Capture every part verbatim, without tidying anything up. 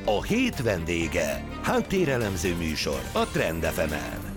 A hét vendége. Háttérelemző műsor a Trend ef emen.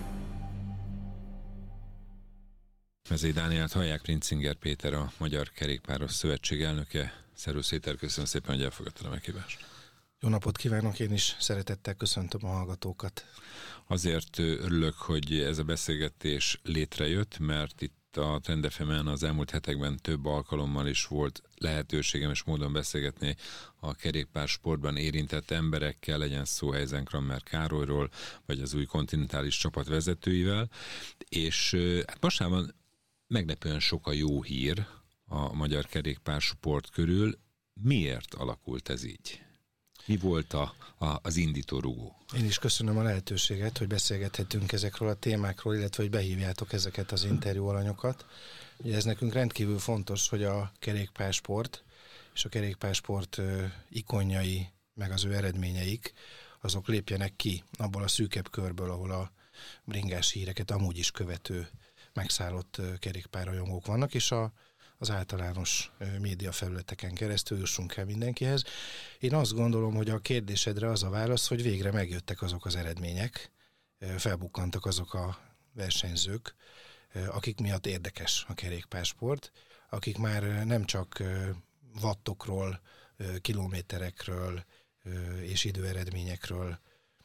Mezei Dánielt hallják, Princinger Péter, a Magyar Kerékpáros Szövetség elnöke. Szervusz Péter, köszönöm szépen, hogy elfogadtad a meghívást. Jó napot kívánok, én is szeretettel köszöntöm a hallgatókat. Azért örülök, hogy ez a beszélgetés létrejött, mert itt a Trend ef emen az elmúlt hetekben több alkalommal is volt lehetőségem és módon beszélgetni a kerékpársportban érintett emberekkel, legyen szó Heizen-Kramer Károlyról, vagy az új kontinentális csapat vezetőivel, és hát mostában meglepően sok a jó hír a magyar kerékpársport körül. Miért alakult ez így? Mi volt a, a, az indítórugó? Én is köszönöm a lehetőséget, hogy beszélgethetünk ezekről a témákról, illetve hogy behívjátok ezeket az interjú alanyokat. Ugye ez nekünk rendkívül fontos, hogy a kerékpársport és a kerékpársport ö, ikonjai, meg az ő eredményeik, azok lépjenek ki abból a szűkebb körből, ahol a bringás híreket amúgy is követő, megszállott ö, kerékpárrajongók vannak, és a az általános média felületeken keresztül jussunk el mindenkihez. Én azt gondolom, hogy a kérdésedre az a válasz, hogy végre megjöttek azok az eredmények, felbukkantak azok a versenyzők, akik miatt érdekes a kerékpársport, akik már nem csak wattokról, kilométerekről és időeredményekről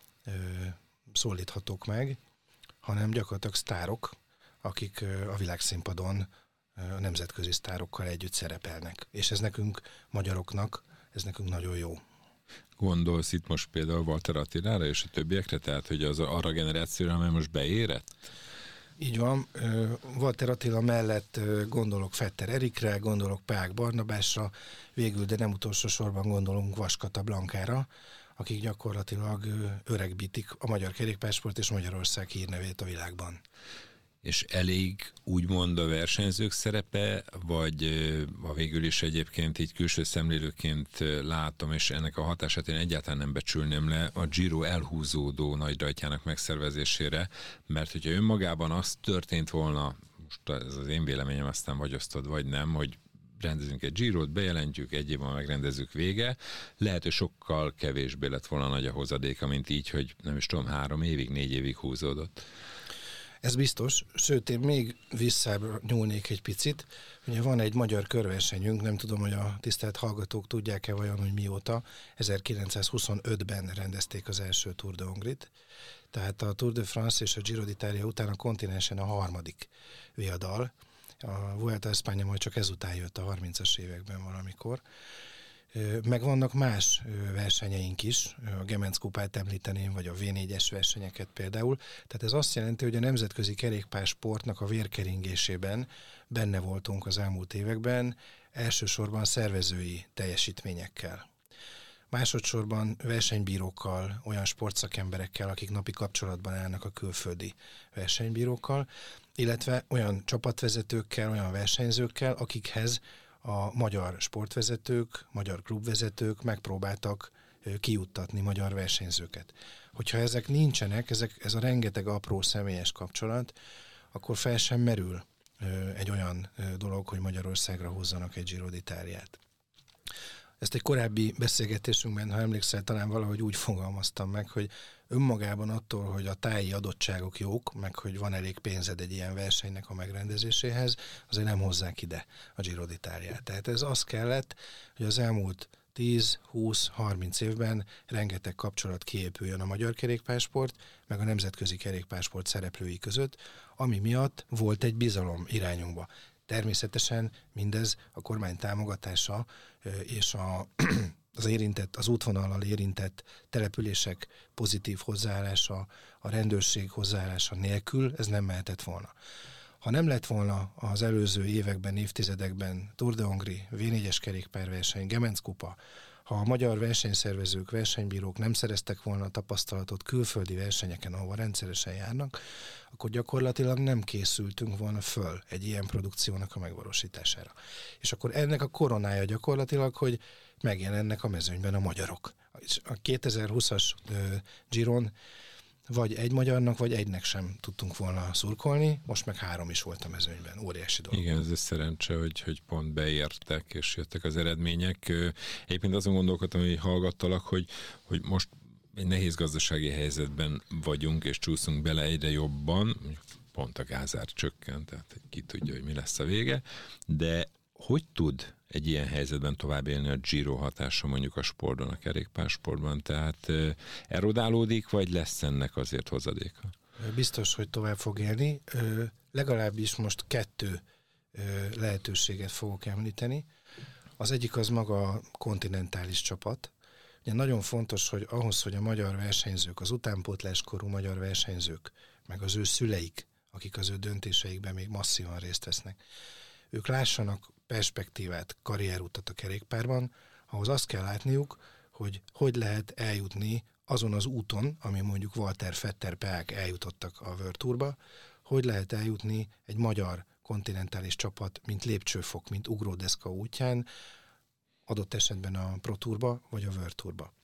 szólíthatók meg, hanem gyakorlatilag sztárok, akik a világszínpadon a nemzetközi sztárokkal együtt szerepelnek. És ez nekünk, magyaroknak, ez nekünk nagyon jó. Gondolsz itt most például Walter Attilára és a többiekre, tehát hogy az arra a generációra, amely most beérett? Így van. Walter Attila mellett gondolok Fetter Erikre, gondolok Peák Barnabásra, végül, de nem utolsó sorban gondolunk Vaskata Blankára, akik gyakorlatilag öregbítik a magyar kerékpársport és Magyarország hírnevét a világban. És elég úgymond a versenyzők szerepe, vagy a végül is egyébként így külső szemlélőként látom, és ennek a hatását én egyáltalán nem becsülném le a Giro elhúzódó nagyrajtjának megszervezésére, mert hogyha önmagában az történt volna, most ez az én véleményem, aztán vagy osztod, vagy nem, hogy rendezünk egy Girot, bejelentjük, egy évben megrendezzük, vége. Lehet, hogy sokkal kevésbé lett volna nagy a hozadéka, mint így, hogy nem is tudom, három évig, négy évig húzódott. Ez biztos, sőt én még visszább nyúlnék egy picit. Ugye van egy magyar körversenyünk, nem tudom, hogy a tisztelt hallgatók tudják-e vajon, hogy mióta. ezerkilencszázhuszonötben rendezték az első Tour de Hongrit, tehát a Tour de France és a Giro d'Italia után a kontinensen a harmadik viadal. A Vuelta a España majd csak ezután jött a harmincas években valamikor. Meg vannak más versenyeink is, a Gemenc kupát említeném, vagy a vé négyes versenyeket például. Tehát ez azt jelenti, hogy a nemzetközi kerékpársportnak a vérkeringésében benne voltunk az elmúlt években, elsősorban szervezői teljesítményekkel. Másodszorban versenybírókkal, olyan sportszakemberekkel, akik napi kapcsolatban állnak a külföldi versenybírókkal, illetve olyan csapatvezetőkkel, olyan versenyzőkkel, akikhez a magyar sportvezetők, magyar klubvezetők megpróbáltak kijuttatni magyar versenyzőket. Hogyha ezek nincsenek, ezek, ez a rengeteg apró személyes kapcsolat, akkor fel sem merül egy olyan dolog, hogy Magyarországra hozzanak egy Giro d'Italiát. Ezt egy korábbi beszélgetésünkben, ha emlékszel, talán valahogy úgy fogalmaztam meg, hogy önmagában attól, hogy a táji adottságok jók, meg hogy van elég pénzed egy ilyen versenynek a megrendezéséhez, azért nem hozzák ide a Giro d'Italiát. Tehát ez az kellett, hogy az elmúlt tíz, húsz, harminc évben rengeteg kapcsolat kiépüljön a magyar kerékpársport, meg a nemzetközi kerékpársport szereplői között, ami miatt volt egy bizalom irányunkba. Természetesen mindez a kormány támogatása és a, az érintett, az útvonallal érintett települések pozitív hozzáállása, a rendőrség hozzáállása nélkül ez nem mehetett volna. Ha nem lett volna az előző években, évtizedekben Tour de Hongri, vé négyes kerékpárverseny, Gemenc kupa, ha a magyar versenyszervezők, versenybírók nem szereztek volna a tapasztalatot külföldi versenyeken, ahova rendszeresen járnak, akkor gyakorlatilag nem készültünk volna föl egy ilyen produkciónak a megvalósítására. És akkor ennek a koronája gyakorlatilag, hogy megjelennek a mezőnyben a magyarok. A kétezer-húszas uh, Giron vagy egy magyarnak, vagy egynek sem tudtunk volna szurkolni, most meg három is volt a mezőnyben, óriási dolog. Igen, ez egy szerencse, hogy, hogy pont beértek, és jöttek az eredmények. Egyébként azon gondolkodtam, hogy hallgattalak, hogy, hogy most egy nehéz gazdasági helyzetben vagyunk, és csúszunk bele egyre jobban, pont a gázár csökkent, tehát ki tudja, hogy mi lesz a vége, de hogy tud egy ilyen helyzetben tovább élni a Giro hatása mondjuk a sportban, a kerékpársportban? Tehát erodálódik, vagy lesz ennek azért hozadéka? Biztos, hogy tovább fog élni. Legalábbis most kettő lehetőséget fogok említeni. Az egyik az maga a kontinentális csapat. Ugye nagyon fontos, hogy ahhoz, hogy a magyar versenyzők, az utánpótláskorú magyar versenyzők, meg az ő szüleik, akik az ő döntéseikben még masszívan részt vesznek, ők lássanak perspektívát, karrierutat a kerékpárban, ahhoz azt kell látniuk, hogy hogy lehet eljutni azon az úton, ami mondjuk Walter, Vetter, Peák eljutottak a World Tourba, hogy lehet eljutni egy magyar kontinentális csapat, mint lépcsőfok, mint ugródeszka útján, adott esetben a Pro Tourba vagy a World Tourba.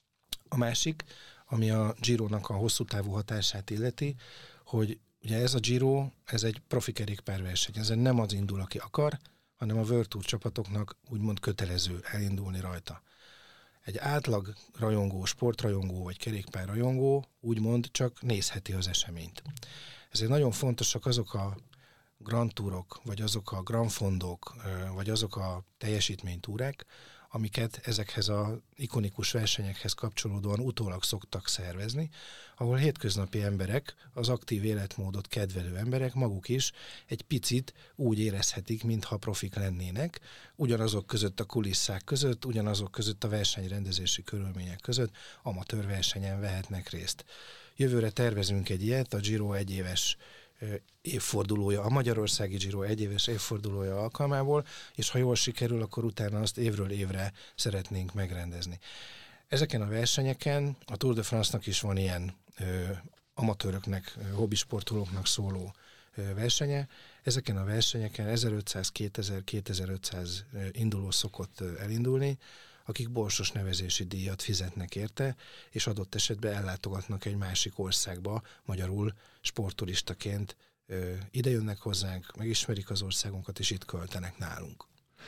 A másik, ami a Girónak a hosszú távú hatását illeti, hogy ugye ez a Giro, ez egy profi kerékpárverseny, ezen nem az indul, aki akar, hanem a World Tour csapatoknak úgymond kötelező elindulni rajta. Egy átlag rajongó, sportrajongó vagy kerékpárrajongó úgymond csak nézheti az eseményt. Ezért nagyon fontosak azok a Grand Tourok, vagy azok a Grand Fondok, vagy azok a teljesítménytúrák, amiket ezekhez az ikonikus versenyekhez kapcsolódóan utólag szoktak szervezni, ahol hétköznapi emberek, az aktív életmódot kedvelő emberek maguk is egy picit úgy érezhetik, mintha profik lennének, ugyanazok között a kulisszák között, ugyanazok között a versenyrendezési körülmények között amatőr versenyen vehetnek részt. Jövőre tervezünk egy ilyet, a Giro egyéves évfordulója, a Magyarországi Giro egyéves évfordulója alkalmából, és ha jól sikerül, akkor utána azt évről évre szeretnénk megrendezni. Ezeken a versenyeken a Tour de France-nak is van ilyen ö, amatőröknek, hobbisportolóknak szóló ö, versenye. Ezeken a versenyeken ezerötszáz, kétezer, kétezer-ötszáz induló szokott ö, elindulni, akik borsos nevezési díjat fizetnek érte, és adott esetben ellátogatnak egy másik országba, magyarul sportturistaként ö, ide jönnek hozzánk, megismerik az országunkat, és itt költenek nálunk.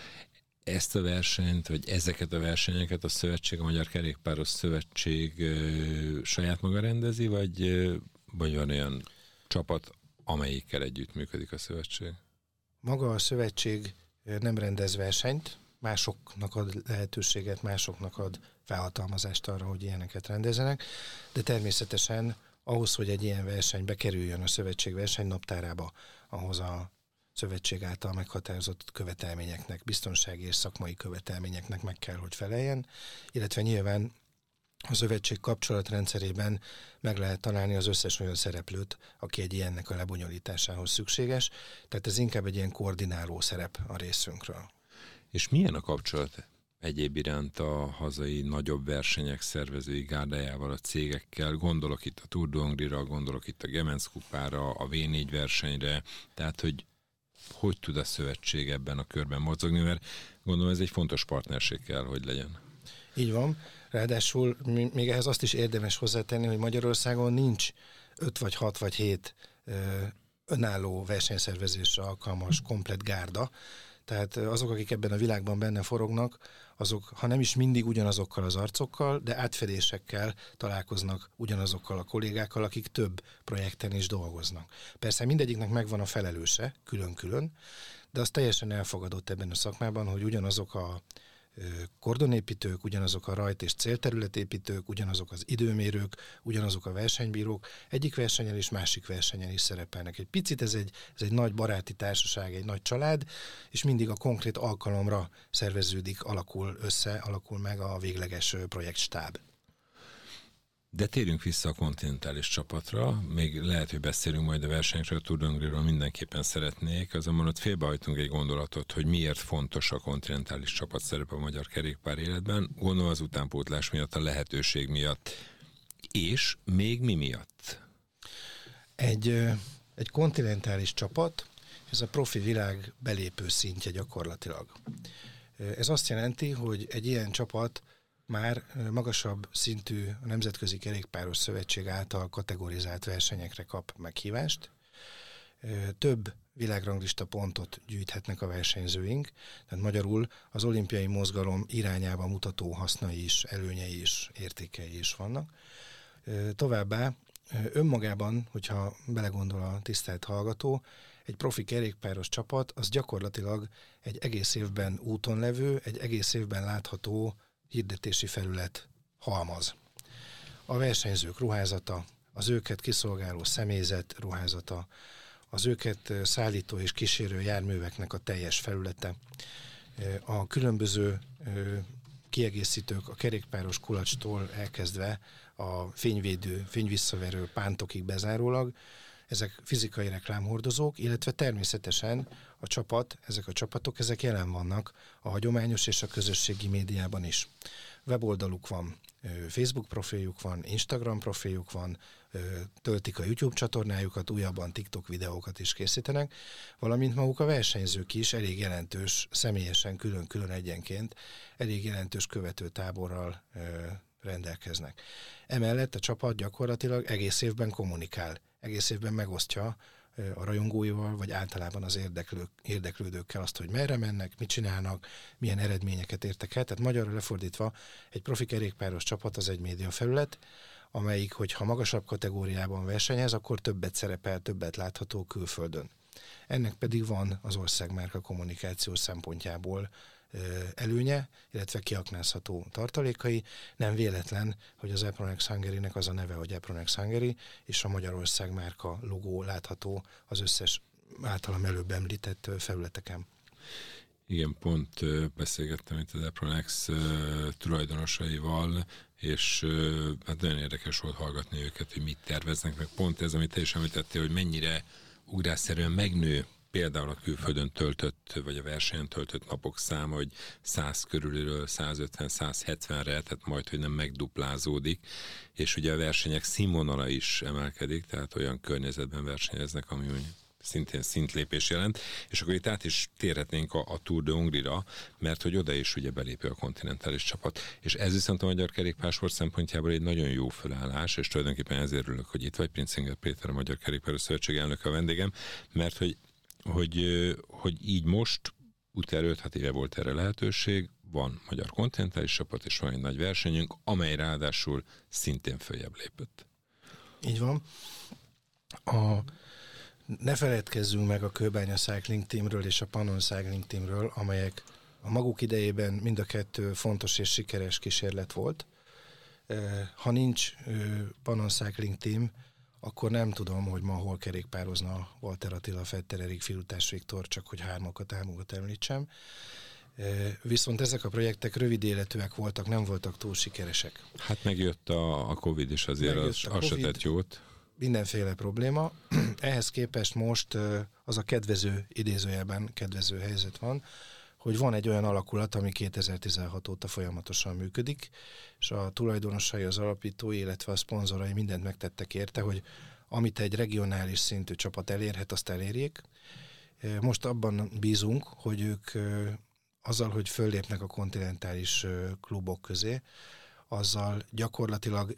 Ezt a versenyt, vagy ezeket a versenyeket a Szövetség, a Magyar Kerékpáros Szövetség ö, saját maga rendezi, vagy, ö, vagy van olyan csapat, amelyikkel együttműködik a szövetség? Maga a szövetség nem rendez versenyt, másoknak ad lehetőséget, másoknak ad felhatalmazást arra, hogy ilyeneket rendezzenek, de természetesen ahhoz, hogy egy ilyen verseny bekerüljön a szövetség versenynaptárába, ahhoz a szövetség által meghatározott követelményeknek, biztonsági és szakmai követelményeknek meg kell, hogy feleljen, illetve nyilván a szövetség kapcsolatrendszerében meg lehet találni az összes olyan szereplőt, aki egy ilyennek a lebonyolításához szükséges, tehát ez inkább egy ilyen koordináló szerep a részünkről. És milyen a kapcsolat egyéb iránt a hazai nagyobb versenyek szervezői gárdájával, a cégekkel? Gondolok itt a Tour de Hongrie-ra, gondolok itt a Gemenc kupára, a vé négy versenyre, tehát hogy hogy tud a szövetség ebben a körben mozogni, mert gondolom ez egy fontos partnerség kell, hogy legyen. Így van, ráadásul még ehhez azt is érdemes hozzátenni, hogy Magyarországon nincs öt vagy hat vagy hét önálló versenyszervezésre alkalmas komplett gárda, tehát azok, akik ebben a világban benne forognak, azok, ha nem is mindig ugyanazokkal az arcokkal, de átfedésekkel találkoznak ugyanazokkal a kollégákkal, akik több projekten is dolgoznak. Persze mindegyiknek megvan a felelőse, külön-külön, de az teljesen elfogadott ebben a szakmában, hogy ugyanazok a kordonépítők, ugyanazok a rajt- és célterületépítők, ugyanazok az időmérők, ugyanazok a versenybírók, egyik versenyen és másik versenyen is szerepelnek. Egy picit ez egy, ez egy nagy baráti társaság, egy nagy család, és mindig a konkrét alkalomra szerveződik, alakul össze, alakul meg a végleges projektstáb. De térjünk vissza a kontinentális csapatra, még lehet, hogy beszélünk majd a versenyről, a Tour de Hongrie-ról mindenképpen szeretnék, azonban ott félbehajtunk egy gondolatot, hogy miért fontos a kontinentális csapat szerep a magyar kerékpár életben, gondolom az utánpótlás miatt, a lehetőség miatt, és még mi miatt? Egy, egy kontinentális csapat, ez a profi világ belépő szintje gyakorlatilag. Ez azt jelenti, hogy egy ilyen csapat már magasabb szintű a Nemzetközi Kerékpáros Szövetség által kategorizált versenyekre kap meghívást. Több világranglista pontot gyűjthetnek a versenyzőink, tehát magyarul az olimpiai mozgalom irányába mutató hasznai is, előnyei is, értékei is vannak. Továbbá önmagában, hogyha belegondol a tisztelt hallgató, egy profi kerékpáros csapat az gyakorlatilag egy egész évben úton levő, egy egész évben látható hirdetési felület halmaz. A versenyzők ruházata, az őket kiszolgáló személyzet ruházata, az őket szállító és kísérő járműveknek a teljes felülete, a különböző kiegészítők a kerékpáros kulacstól elkezdve a fényvédő, fényvisszaverő pántokig bezárólag, ezek fizikai reklámhordozók, illetve természetesen a csapat, ezek a csapatok, ezek jelen vannak a hagyományos és a közösségi médiában is. Weboldaluk van, Facebook profiljuk van, Instagram profiljuk van, töltik a YouTube csatornájukat, újabban TikTok videókat is készítenek, valamint maguk a versenyzők is elég jelentős, személyesen külön-külön egyenként elég jelentős követőtáborral rendelkeznek. Emellett a csapat gyakorlatilag egész évben kommunikál, egész évben megosztja a rajongóival, vagy általában az érdeklők, érdeklődőkkel azt, hogy merre mennek, mit csinálnak, milyen eredményeket értek el. Tehát magyarra lefordítva egy profi kerékpáros csapat az egy médiafelület, amelyik, hogyha magasabb kategóriában versenyez, akkor többet szerepel, többet látható külföldön. Ennek pedig van az országmárka kommunikáció szempontjából előnye, illetve kiaknázható tartalékai. Nem véletlen, hogy az Apronex Hungary-nek az a neve, hogy Apronex Hungary, és a Magyarország márka logó látható az összes általam előbb említett felületeken. Igen, pont beszélgettem itt az Apronex tulajdonosaival, és hát nagyon érdekes volt hallgatni őket, hogy mit terveznek, meg pont ez, amit te is említettél, hogy mennyire ugrásszerűen megnő például a külföldön töltött, vagy a versenyen töltött napok száma, hogy száz körülről százötven-száz hetvenre, tehát majd, hogy nem megduplázódik, és ugye a versenyek színvonala is emelkedik, tehát olyan környezetben versenyeznek, ami szintén szintlépés jelent, és akkor itt át is térhetnénk a, a Tour de Hongrie-ra, mert hogy oda is ugye belépő a kontinentális csapat. És ez viszont a magyar kerékpársport szempontjából egy nagyon jó felállás, és tulajdonképpen ezért örülök, hogy itt vagy, Princinger Péter, a Magyar Kerékpáros Szövetség elnöke a vendégem, mert hogy, hogy, hogy így most, utána öt-hat éve volt erre lehetőség, van magyar kontinentális csapat, és van egy nagy versenyünk, amely ráadásul szintén följebb lépett. Így van. A Ne feledkezzünk meg a Kőbánya Cycling Teamről és a Pannon Cycling Teamről, amelyek a maguk idejében mind a kettő fontos és sikeres kísérlet volt. Ha nincs Pannon Cycling Team, akkor nem tudom, hogy ma hol kerékpározna Walter Attila, Fetter Erik, Filutás Viktor, csak hogy hármakat, hármakat említsem. Viszont ezek a projektek rövid életűek voltak, nem voltak túl sikeresek. Hát megjött a, a Covid is azért, az, az se tett jót. Mindenféle probléma. Ehhez képest most az a kedvező, idézőjelben kedvező helyzet van, hogy van egy olyan alakulat, ami kétezer-tizenhat óta folyamatosan működik, és a tulajdonosai, az alapítói, illetve a szponzorai mindent megtettek érte, hogy amit egy regionális szintű csapat elérhet, azt elérjék. Most abban bízunk, hogy ők azzal, hogy föllépnek a kontinentális klubok közé, azzal gyakorlatilag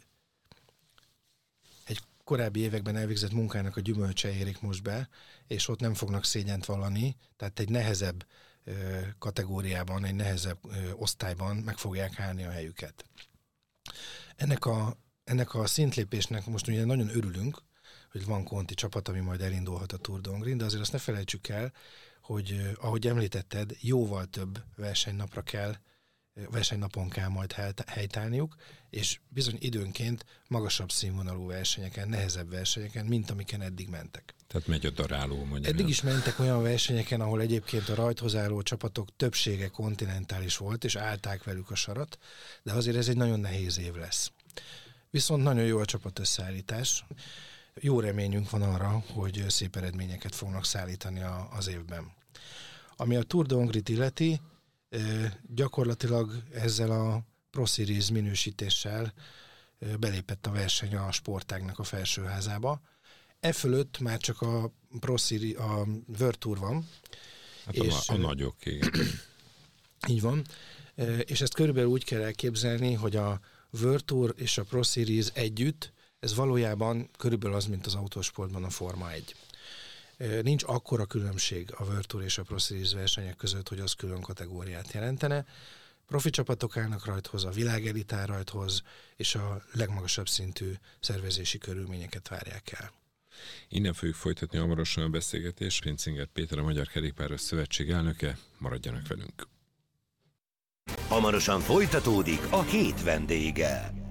korábbi években elvégzett munkának a gyümölcse érik most be, és ott nem fognak szégyent vallani, tehát egy nehezebb ö, kategóriában, egy nehezebb ö, osztályban meg fogják állni a helyüket. Ennek a, ennek a szintlépésnek most ugye nagyon örülünk, hogy van konti csapat, ami majd elindulhat a Tour de Hongrie, de azért azt ne felejtsük el, hogy ö, ahogy említetted, jóval több versenynapra kell, versenynapon kell majd helytállniuk, és bizony időnként magasabb színvonalú versenyeken, nehezebb versenyeken, mint amiken eddig mentek. Tehát megy a daráló, mondja. Eddig is mentek olyan versenyeken, ahol egyébként a rajthoz álló csapatok többsége kontinentális volt, és állták velük a sarat, de azért ez egy nagyon nehéz év lesz. Viszont nagyon jó a csapat összeállítás. Jó reményünk van arra, hogy szép eredményeket fognak szállítani a, az évben. Ami a Tour de Hongrie-t illeti, gyakorlatilag ezzel a Pro Series minősítéssel belépett a verseny a sportágnak a felsőházába. E fölött már csak a Pro Series, a World Tour van. Hát és a, a nagyok, igen. Így van. És ezt körülbelül úgy kell elképzelni, hogy a World Tour és a Pro Series együtt, ez valójában körülbelül az, mint az autósportban a Forma egy. Nincs akkora különbség a World Tour és a Pro Series versenyek között, hogy az külön kategóriát jelentene. Profi csapatok állnak rajthoz, a világelit áll rajthoz, és a legmagasabb szintű szervezési körülményeket várják el. Innen fogjuk folytatni hamarosan a beszélgetést. Princinger Péter, a Magyar Kerékpáros Szövetség elnöke. Maradjanak velünk. Hamarosan folytatódik a Hét vendége.